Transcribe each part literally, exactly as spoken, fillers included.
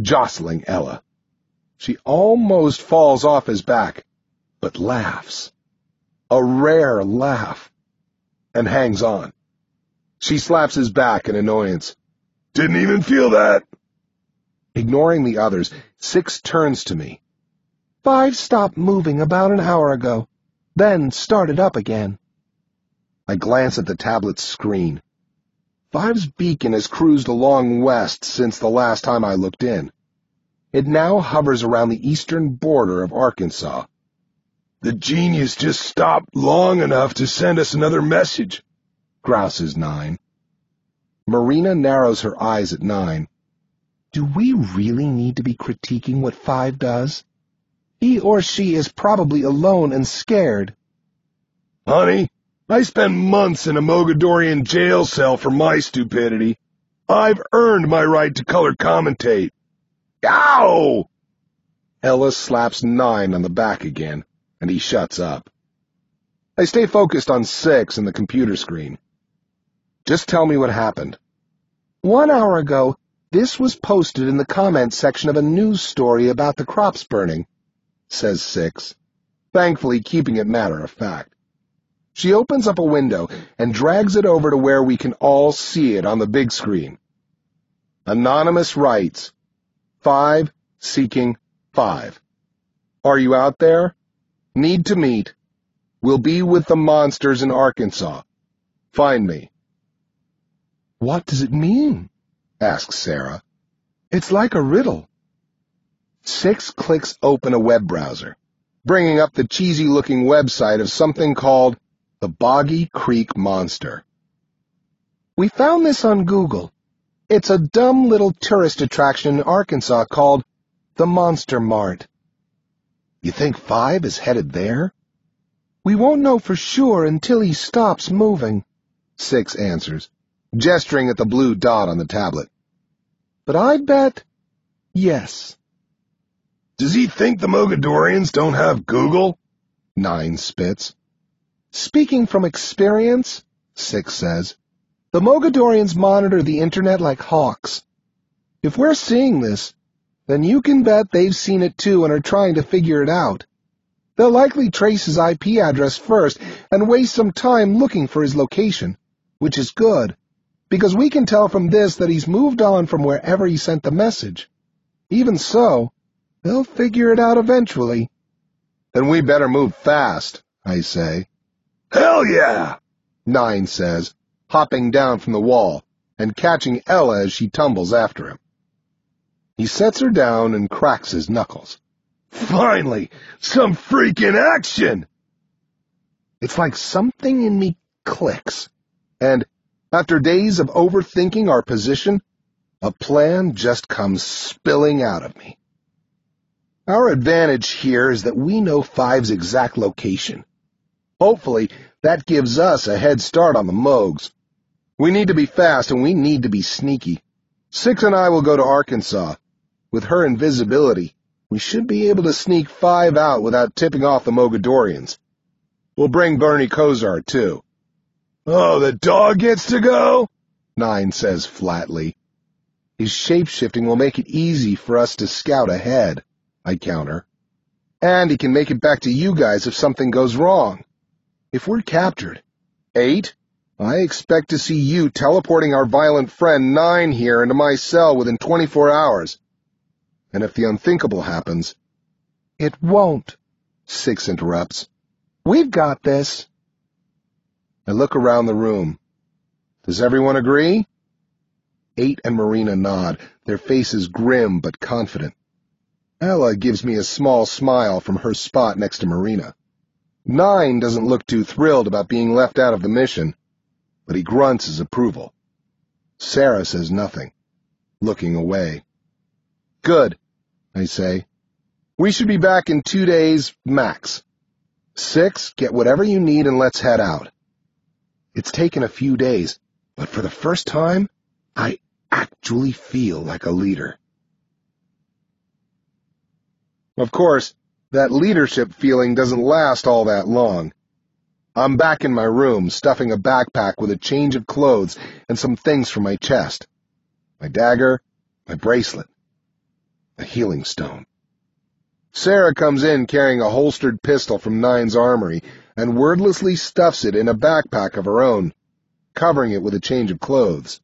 jostling Ella. She almost falls off his back, but laughs. A rare laugh. And hangs on. She slaps his back in annoyance. Didn't even feel that. Ignoring the others, Six turns to me. Five stopped moving about an hour ago, then started up again. I glance at the tablet's screen. Five's beacon has cruised along west since the last time I looked in. It now hovers around the eastern border of Arkansas. The genius just stopped long enough to send us another message, grouses Nine. Marina narrows her eyes at Nine. Do we really need to be critiquing what Five does? He or she is probably alone and scared. Honey, I spent months in a Mogadorian jail cell for my stupidity. I've earned my right to color commentate. Ow! Ella slaps Nine on the back again, and he shuts up. I stay focused on Six and the computer screen. Just tell me what happened. One hour ago, this was posted in the comments section of a news story about the crops burning, says Six, thankfully keeping it matter of fact. She opens up a window and drags it over to where we can all see it on the big screen. Anonymous writes, Five seeking Five. Are you out there? Need to meet. Will be with the monsters in Arkansas. Find me. What does it mean? Asks Sarah. It's like a riddle. Six clicks open a web browser, bringing up the cheesy-looking website of something called the Boggy Creek Monster. We found this on Google. It's a dumb little tourist attraction in Arkansas called the Monster Mart. You think Five is headed there? We won't know for sure until he stops moving, Six answers, gesturing at the blue dot on the tablet. But I bet yes. Does he think the Mogadorians don't have Google? Nine spits. Speaking from experience, Six says, the Mogadorians monitor the internet like hawks. If we're seeing this, then you can bet they've seen it too and are trying to figure it out. They'll likely trace his I P address first and waste some time looking for his location, which is good, because we can tell from this that he's moved on from wherever he sent the message. Even so, they'll figure it out eventually. Then we better move fast, I say. Hell yeah, Nine says, hopping down from the wall and catching Ella as she tumbles after him. He sets her down and cracks his knuckles. Finally, some freaking action! It's like something in me clicks, and after days of overthinking our position, a plan just comes spilling out of me. Our advantage here is that we know Five's exact location. Hopefully, that gives us a head start on the Mogs. We need to be fast, and we need to be sneaky. Six and I will go to Arkansas. With her invisibility, we should be able to sneak Five out without tipping off the Mogadorians. We'll bring Bernie Kosar, too. Oh, the dog gets to go? Nine says flatly. His shape-shifting will make it easy for us to scout ahead, I counter. And he can make it back to you guys if something goes wrong. If we're captured, Eight, I expect to see you teleporting our violent friend Nine here into my cell within twenty-four hours. And if the unthinkable happens... It won't, Six interrupts. We've got this. I look around the room. Does everyone agree? Eight and Marina nod, their faces grim but confident. Ella gives me a small smile from her spot next to Marina. Nine doesn't look too thrilled about being left out of the mission, but he grunts his approval. Sarah says nothing, looking away. Good, I say. We should be back in two days, max. Six, get whatever you need and let's head out. It's taken a few days, but for the first time, I actually feel like a leader. Of course, that leadership feeling doesn't last all that long. I'm back in my room, stuffing a backpack with a change of clothes and some things from my chest. My dagger, my bracelet. a healing stone. Sarah comes in carrying a holstered pistol from Nine's armory and wordlessly stuffs it in a backpack of her own, covering it with a change of clothes.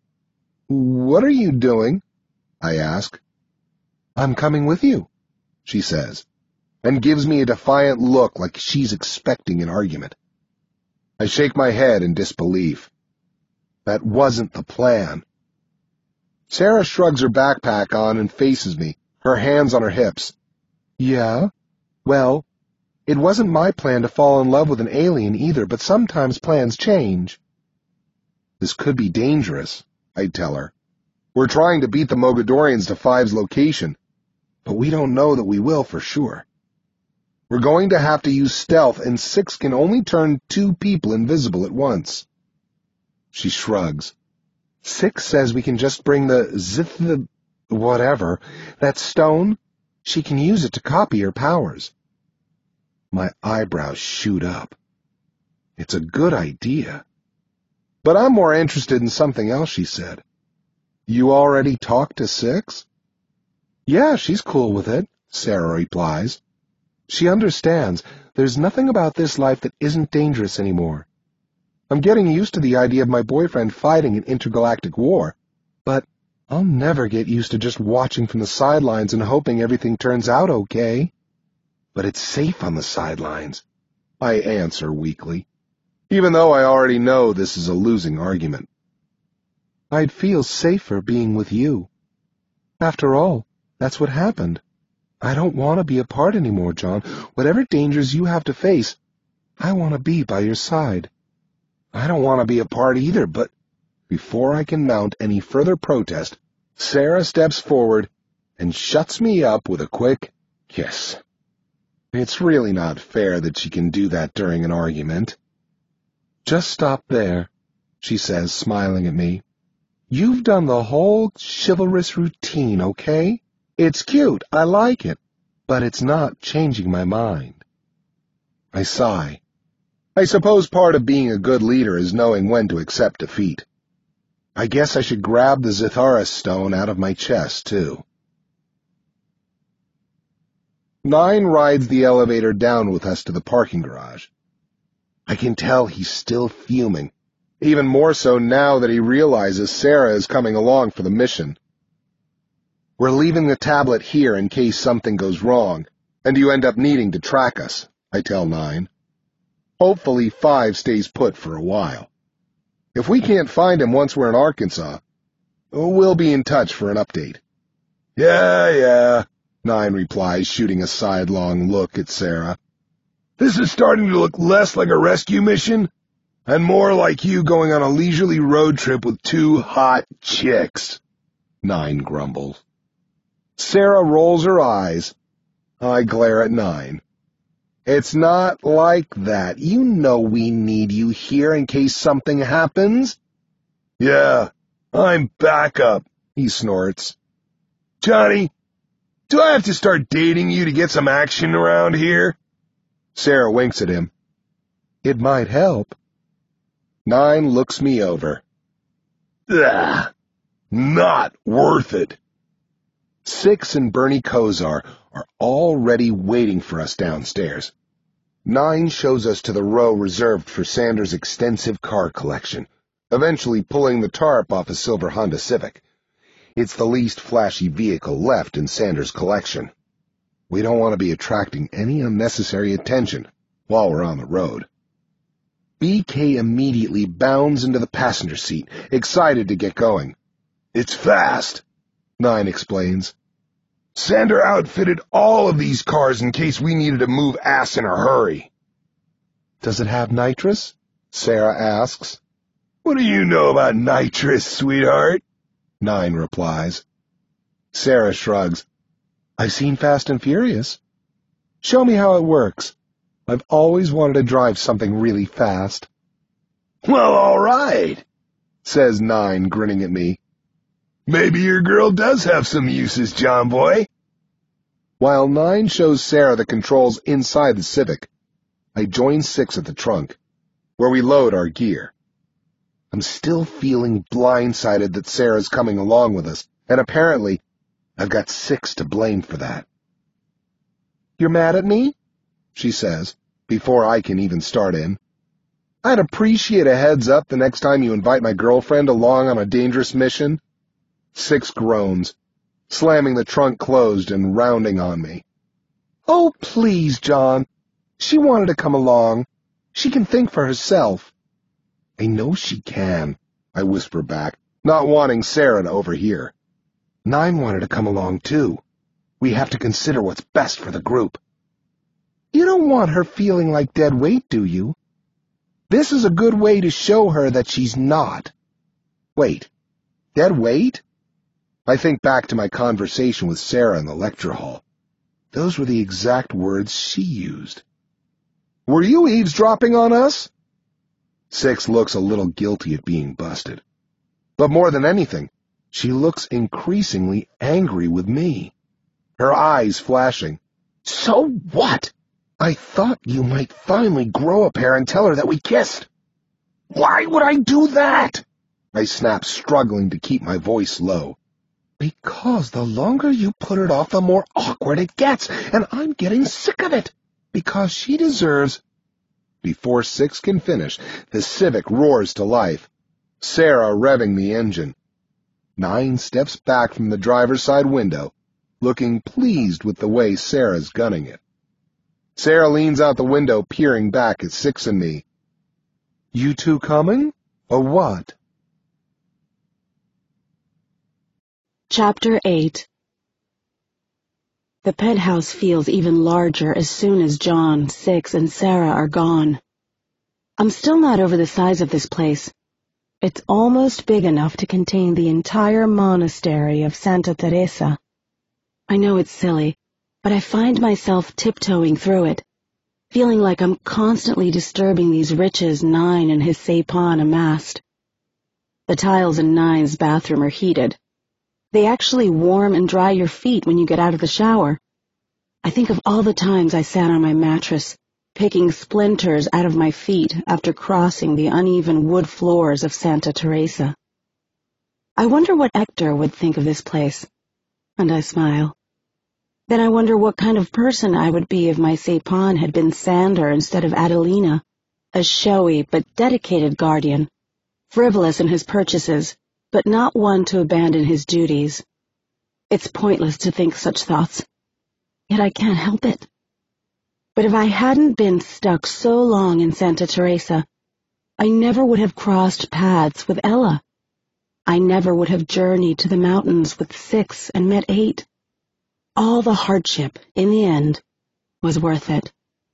"What are you doing?" I ask. "I'm coming with you," she says, and gives me a defiant look like she's expecting an argument. I shake my head in disbelief. That wasn't the plan. Sarah shrugs her backpack on and faces me, her hands on her hips. "Yeah? Well, it wasn't my plan to fall in love with an alien either, but sometimes plans change." "This could be dangerous," I'd tell her. "We're trying to beat the Mogadorians to Five's location, but we don't know that we will for sure. We're going to have to use stealth, and Six can only turn two people invisible at once." She shrugs. "Six says we can just bring the zith the whatever, that stone. She can use it to copy her powers." My eyebrows shoot up. It's a good idea. But I'm more interested in something else she said. "You already talked to Six?" "Yeah, she's cool with it," Sarah replies. "She understands there's nothing about this life that isn't dangerous anymore. I'm getting used to the idea of my boyfriend fighting an intergalactic war, but I'll never get used to just watching from the sidelines and hoping everything turns out okay." "But it's safe on the sidelines," I answer weakly, even though I already know this is a losing argument. "I'd feel safer being with you. After all, that's what happened. I don't want to be apart anymore, John. Whatever dangers you have to face, I want to be by your side." "I don't want to be apart either, but—" Before I can mount any further protest, Sarah steps forward and shuts me up with a quick kiss. It's really not fair that she can do that during an argument. "Just stop there," she says, smiling at me. "You've done the whole chivalrous routine, okay? It's cute, I like it, but it's not changing my mind." I sigh. I suppose part of being a good leader is knowing when to accept defeat. I guess I should grab the Zitharis stone out of my chest, too. Nine rides the elevator down with us to the parking garage. I can tell he's still fuming, even more so now that he realizes Sarah is coming along for the mission. "We're leaving the tablet here in case something goes wrong, and you end up needing to track us," I tell Nine. "Hopefully Five stays put for a while. If we can't find him once we're in Arkansas, we'll be in touch for an update." "Yeah, yeah," Nine replies, shooting a sidelong look at Sarah. "This is starting to look less like a rescue mission, and more like you going on a leisurely road trip with two hot chicks," Nine grumbles. Sarah rolls her eyes. I glare at Nine. "It's not like that. You know we need you here in case something happens." "Yeah, I'm backup," he snorts. "Johnny, do I have to start dating you to get some action around here?" Sarah winks at him. "It might help." Nine looks me over. "Ugh, not worth it." Six and Bernie Kosar are already waiting for us downstairs. Nine shows us to the row reserved for Sanders' extensive car collection, eventually pulling the tarp off a silver Honda Civic. It's the least flashy vehicle left in Sanders' collection. We don't want to be attracting any unnecessary attention while we're on the road. B K immediately bounds into the passenger seat, excited to get going. "It's fast," Nine explains. "Sander outfitted all of these cars in case we needed to move ass in a hurry." "Does it have nitrous?" Sarah asks. "What do you know about nitrous, sweetheart?" Nine replies. Sarah shrugs. "I've seen Fast and Furious. Show me how it works. I've always wanted to drive something really fast." "Well, all right," says Nine, grinning at me. "Maybe your girl does have some uses, John boy." While Nine shows Sarah the controls inside the Civic, I join Six at the trunk, where we load our gear. I'm still feeling blindsided that Sarah's coming along with us, and apparently I've got Six to blame for that. You're mad at me? She says, before I can even start in. I'd appreciate a heads up the next time you invite my girlfriend along on a dangerous mission. Six groans, slamming the trunk closed and rounding on me. Oh, please, John. She wanted to come along. She can think for herself. I know she can, I whisper back, not wanting Sarah to overhear. Nine wanted to come along, too. We have to consider what's best for the group. You don't want her feeling like dead weight, do you? This is a good way to show her that she's not. Wait, dead weight? I think back to my conversation with Sarah in the lecture hall. Those were the exact words she used. Were you eavesdropping on us? Six looks a little guilty at being busted. But more than anything, she looks increasingly angry with me. Her eyes flashing. So what? I thought you might finally grow a pair and tell her that we kissed. Why would I do that? I snap, struggling to keep my voice low. Because the longer you put it off, the more awkward it gets, and I'm getting sick of it. Because she deserves... Before Six can finish, the Civic roars to life, Sarah revving the engine. Nine steps back from the driver's side window, looking pleased with the way Sarah's gunning it. Sarah leans out the window, peering back at Six and me. You two coming, or what? Chapter eight. The penthouse feels even larger as soon as John, Six, and Sarah are gone. I'm still not over the size of this place. It's almost big enough to contain the entire monastery of Santa Teresa. I know it's silly, but I find myself tiptoeing through it, feeling like I'm constantly disturbing these riches Nine and his Sapon amassed. The tiles in Nine's bathroom are heated. They actually warm and dry your feet when you get out of the shower. I think of all the times I sat on my mattress, picking splinters out of my feet after crossing the uneven wood floors of Santa Teresa. I wonder what Hector would think of this place, and I smile. Then I wonder what kind of person I would be if my Sapon had been Sander instead of Adelina, a showy but dedicated guardian, frivolous in his purchases, but not one to abandon his duties. It's pointless to think such thoughts, yet I can't help it. But if I hadn't been stuck so long in Santa Teresa, I never would have crossed paths with Ella. I never would have journeyed to the mountains with Six and met Eight. All the hardship, in the end, was worth it.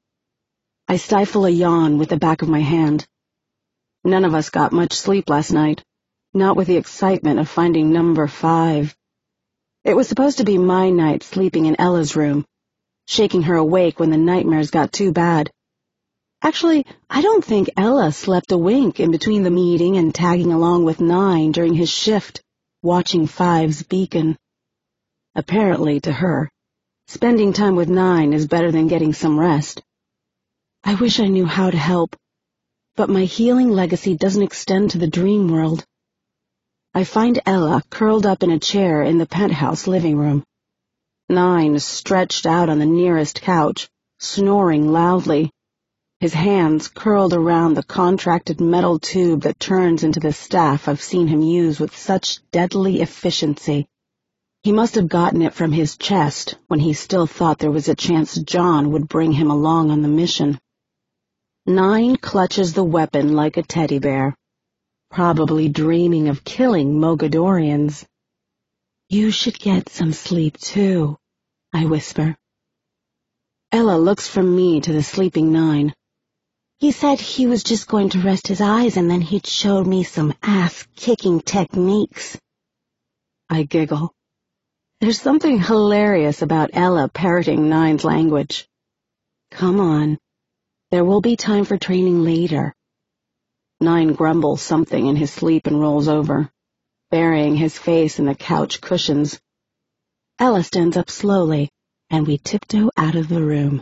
I stifle a yawn with the back of my hand. None of us got much sleep last night, not with the excitement of finding number five. It was supposed to be my night sleeping in Ella's room, shaking her awake when the nightmares got too bad. Actually, I don't think Ella slept a wink in between the meeting and tagging along with Nine during his shift, watching Five's beacon. Apparently, to her, spending time with Nine is better than getting some rest. I wish I knew how to help, but my healing legacy doesn't extend to the dream world. I find Ella curled up in a chair in the penthouse living room. Nine stretched out on the nearest couch, snoring loudly, his hands curled around the contracted metal tube that turns into the staff I've seen him use with such deadly efficiency. He must have gotten it from his chest when he still thought there was a chance John would bring him along on the mission. Nine clutches the weapon like a teddy bear, probably dreaming of killing Mogadorians. You should get some sleep, too, I whisper. Ella looks from me to the sleeping Nine. He said he was just going to rest his eyes and then he'd show me some ass-kicking techniques. I giggle. There's something hilarious about Ella parroting Nine's language. Come on. There will be time for training later. Nine grumbles something in his sleep and rolls over, burying his face in the couch cushions. Ella stands up slowly, and we tiptoe out of the room.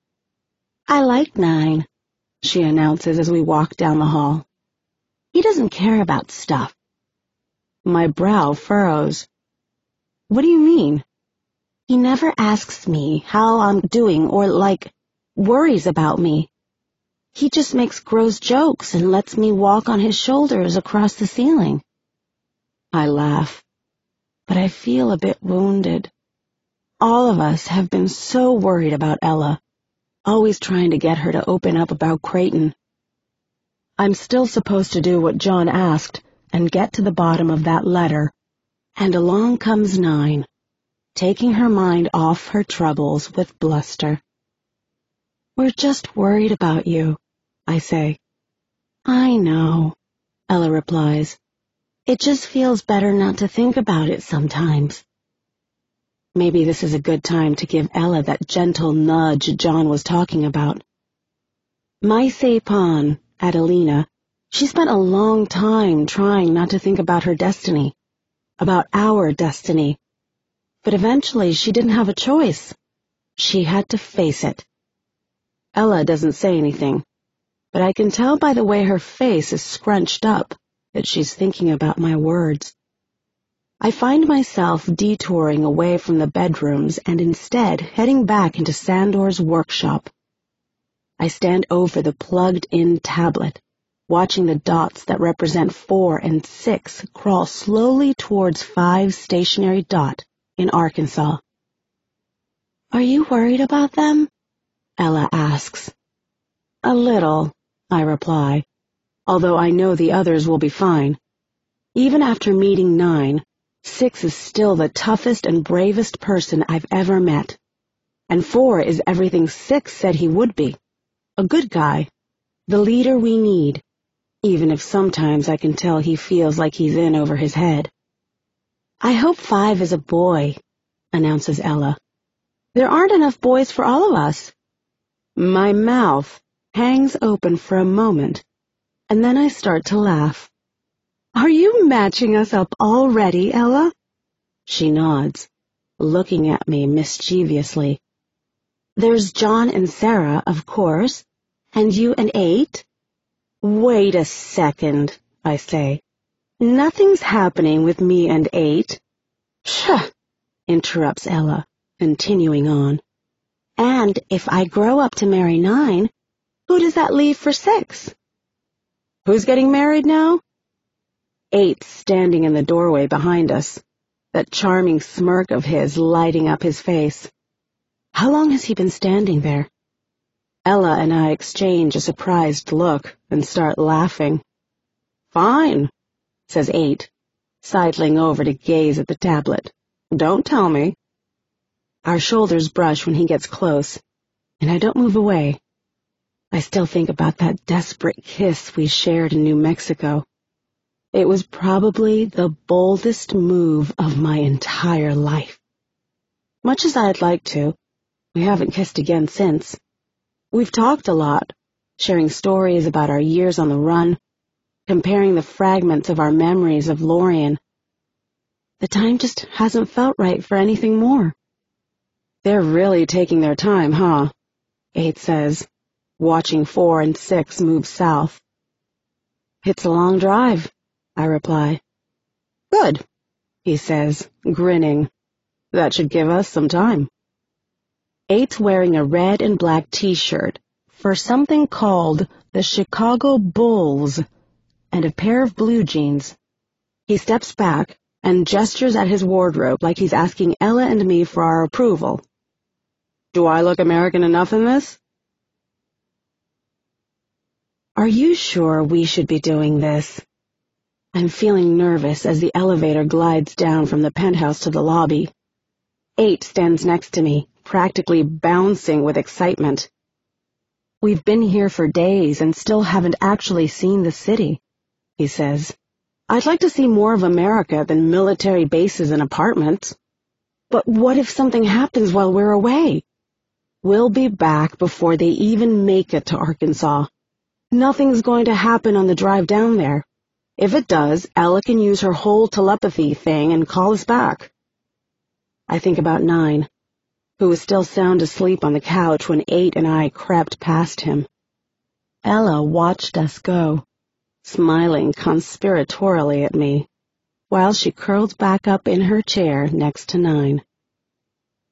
I like Nine, she announces as we walk down the hall. He doesn't care about stuff. My brow furrows. What do you mean? He never asks me how I'm doing or, like, worries about me. He just makes gross jokes and lets me walk on his shoulders across the ceiling. I laugh, but I feel a bit wounded. All of us have been so worried about Ella, always trying to get her to open up about Creighton. I'm still supposed to do what John asked and get to the bottom of that letter, and along comes Nine, taking her mind off her troubles with bluster. We're just worried about you, I say. I know, Ella replies. It just feels better not to think about it sometimes. Maybe this is a good time to give Ella that gentle nudge John was talking about. Maise Pan, Adelina, she spent a long time trying not to think about her destiny, about our destiny. But eventually she didn't have a choice. She had to face it. Ella doesn't say anything, but I can tell by the way her face is scrunched up that she's thinking about my words. I find myself detouring away from the bedrooms and instead heading back into Sandor's workshop. I stand over the plugged-in tablet, watching the dots that represent four and six crawl slowly towards five's stationary dot in Arkansas. Are you worried about them? Ella asks. A little, I reply, although I know the others will be fine. Even after meeting Nine, Six is still the toughest and bravest person I've ever met. And Four is everything Six said he would be. A good guy. The leader we need, even if sometimes I can tell he feels like he's in over his head. I hope Five is a boy, announces Ella. There aren't enough boys for all of us. My mouth hangs open for a moment, and then I start to laugh. Are you matching us up already, Ella? She nods, looking at me mischievously. There's John and Sarah, of course, and you and Eight. Wait a second, I say. Nothing's happening with me and Eight. Pshaw, interrupts Ella, continuing on. And if I grow up to marry Nine, who does that leave for Six? Who's getting married now? Eight's standing in the doorway behind us, that charming smirk of his lighting up his face. How long has he been standing there? Ella and I exchange a surprised look and start laughing. Fine, says Eight, sidling over to gaze at the tablet. Don't tell me. Our shoulders brush when he gets close, and I don't move away. I still think about that desperate kiss we shared in New Mexico. It was probably the boldest move of my entire life. Much as I'd like to, we haven't kissed again since. We've talked a lot, sharing stories about our years on the run, comparing the fragments of our memories of Lorien. The time just hasn't felt right for anything more. They're really taking their time, huh? Eight says, watching Four and Six move south. It's a long drive, I reply. Good, he says, grinning. That should give us some time. Eight's wearing a red and black t-shirt for something called the Chicago Bulls and a pair of blue jeans. He steps back and gestures at his wardrobe like he's asking Ella and me for our approval. Do I look American enough in this? Are you sure we should be doing this? I'm feeling nervous as the elevator glides down from the penthouse to the lobby. Eight stands next to me, practically bouncing with excitement. We've been here for days and still haven't actually seen the city, he says. I'd like to see more of America than military bases and apartments. But what if something happens while we're away? We'll be back before they even make it to Arkansas. Nothing's going to happen on the drive down there. If it does, Ella can use her whole telepathy thing and call us back. I think about Nine, who was still sound asleep on the couch when Eight and I crept past him. Ella watched us go, smiling conspiratorially at me. while she curled back up in her chair next to Nine.